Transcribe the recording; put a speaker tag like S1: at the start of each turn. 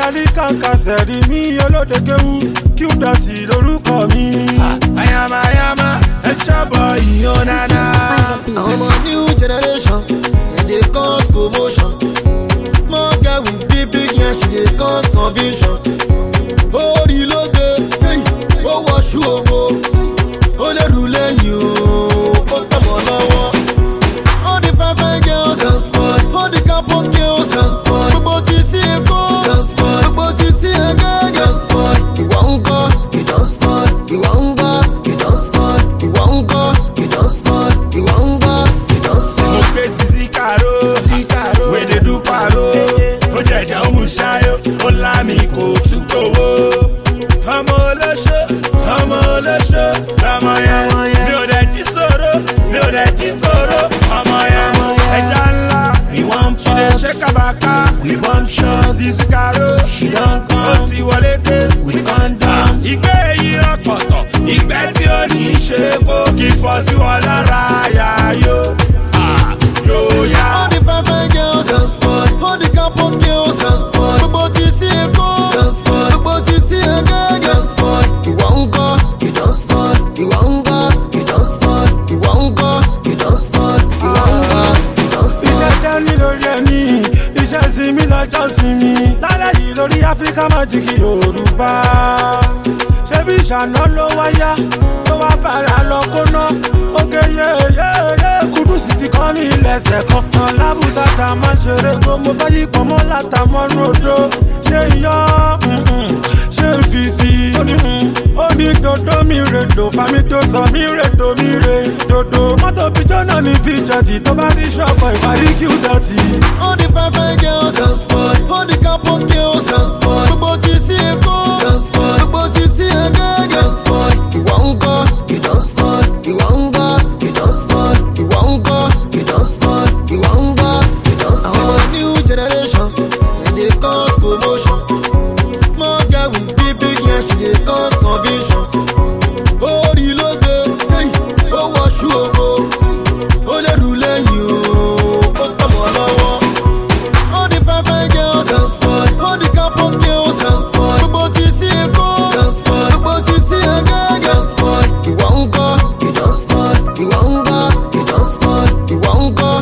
S1: Alikaka sẹ̀rí mi olóde kéwú kí ó dọ̀tí lórúkọ mi.
S2: Ayama, ẹ ṣọ́bọ̀ ìyàn nana.
S3: I'm a new generation, and they cause commotion. Small girl with big yeah, she dey cause confusion. Oh, the logo, oh, wash you over. Oh, the rule you, oh, come on, all the perfect girls and sport, all the campus girls and sport. Gbogbo sisi Eko and sport, gbogbo sisi Agege and sport. You don't sport, you don't sport, you don't sport, you don't sport.
S2: Mo gbé sisi karo, wey dey do paro. Ó jẹ̀jẹ̀ ó mú ṣáyó, ó lámì kò tún gbowó. Ọmọ olóṣó, lọmọ yẹn. Mi ò dẹ̀ jí sòrò, ọmọ yẹn. Ẹja ńlá, she dey shake kabaka. We bump shots, sisi karo. Ó ti wọlé dé, we condom. Ìgbé èyí ọ̀pọ̀tọ̀, ìgbẹ́ tí ó ní í ṣe kó kí fọ́ sí wọn lára yáyó. Yóyá.
S3: All the perfect girls and sport, all the campus girls and sport. Gbogbo sisi Eko and sport, gbogbo sisi Agege and sport. You don't sport, you don't sport, you don't sport, you don't sport.
S1: Iṣẹ́ jẹ́ ní lórí ẹni, iṣẹ́ sinmi lọ́jọ́ sinmi. Lálẹ́ yìí lórí Áfíríkà Májíìkì Yorùbá. Ṣebí ìṣáná ló wáyá, ló wá fara lọ kóná. Oge yéyéyé Kúdùsì ti kọ́ ní ilẹ̀ṣẹ̀ kan. Lábùtàtà máa ṣeré gbogbo fẹ́ yí pọ̀nmọ́ látàmọ́nú odò. Ṣé iyán ṣé ń fi sí i? Ó ní dodo mi rèdò, fàmí tó sọ mí rèdò mi rè dodo. Mọ́tò bíjọ́ náà ní bíjọ́tì tó bá rí ṣọ́pọ̀ ìparí kí ó dọ̀tí.
S3: All the perfect girls and sport, all the campus girls and sport. Gbogbo sisi Eko and sport, gbogbo sisi Agege and sport. You don't sport, you don't sport, I'm a new generation, and they cause commotion. Small girl with big yeah, she dey cause confusion. Oh, the logo, oh, wash you over. Oh, the rule you, oh, come on, all the perfect girls and sport, all the campus girls and sport. Gbogbo sisi Eko and sport, gbogbo sisi Agege and sport. You don't sport, you don't sport, you don't sport.